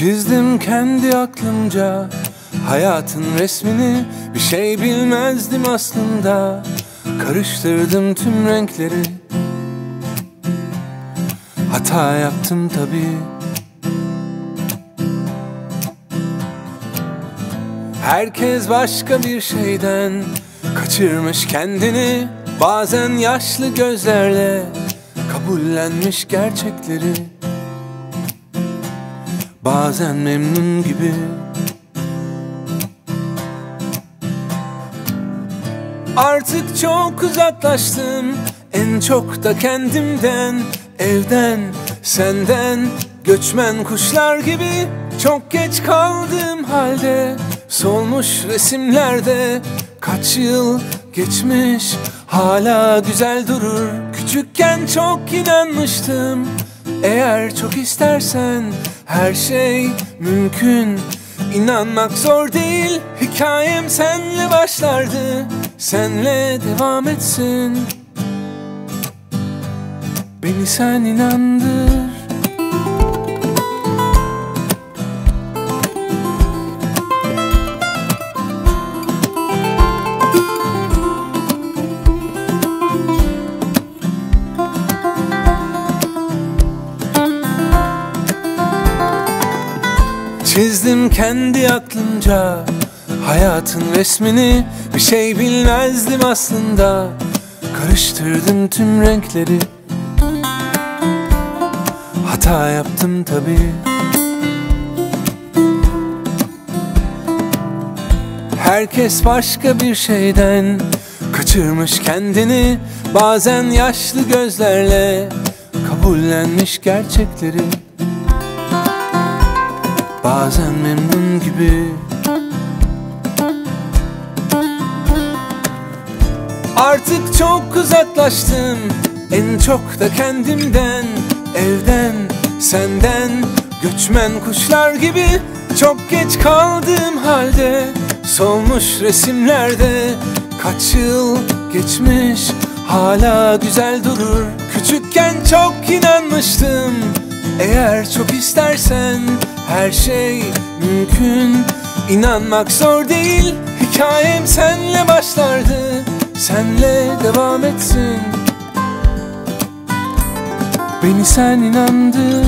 Çizdim kendi aklımca hayatın resmini. Bir şey bilmezdim aslında, karıştırdım tüm renkleri. Hata yaptım tabii. Herkes başka bir şeyden kaçırmış kendini. Bazen yaşlı gözlerle kabullenmiş gerçekleri. Bazen memnun gibi. Artık çok uzaklaştım, en çok da kendimden, evden, senden, göçmen kuşlar gibi. Çok geç kaldığım halde solmuş resimlerde. Kaç yıl geçmiş, hala güzel durur. Küçükken çok inanmıştım, eğer çok istersen her şey mümkün. İnanmak zor değil, hikayem senle başlardı, senle devam etsin. Beni sen inandır. Çizdim kendi aklımca hayatın resmini. Bir şey bilmezdim aslında, karıştırdım tüm renkleri. Hata yaptım tabii. Herkes başka bir şeyden kaçırmış kendini. Bazen yaşlı gözlerle kabullenmiş gerçekleri. Bazen memnun gibi. Artık çok uzaklaştım, en çok da kendimden, evden, senden, göçmen kuşlar gibi. Çok geç kaldığım halde solmuş resimlerde. Kaç yıl geçmiş, hala güzel durur. Küçükken çok inanmıştım, eğer çok istersen her şey mümkün. İnanmak zor değil, hikayem senle başlardı, senle devam etsin. Beni sen inandır.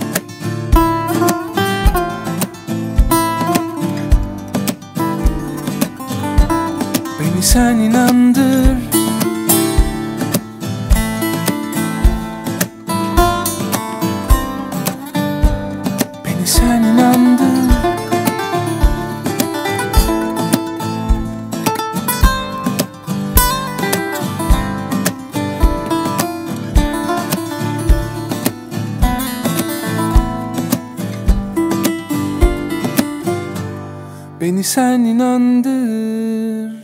Beni sen inandır. Beni sen inandır. Beni sen inandır.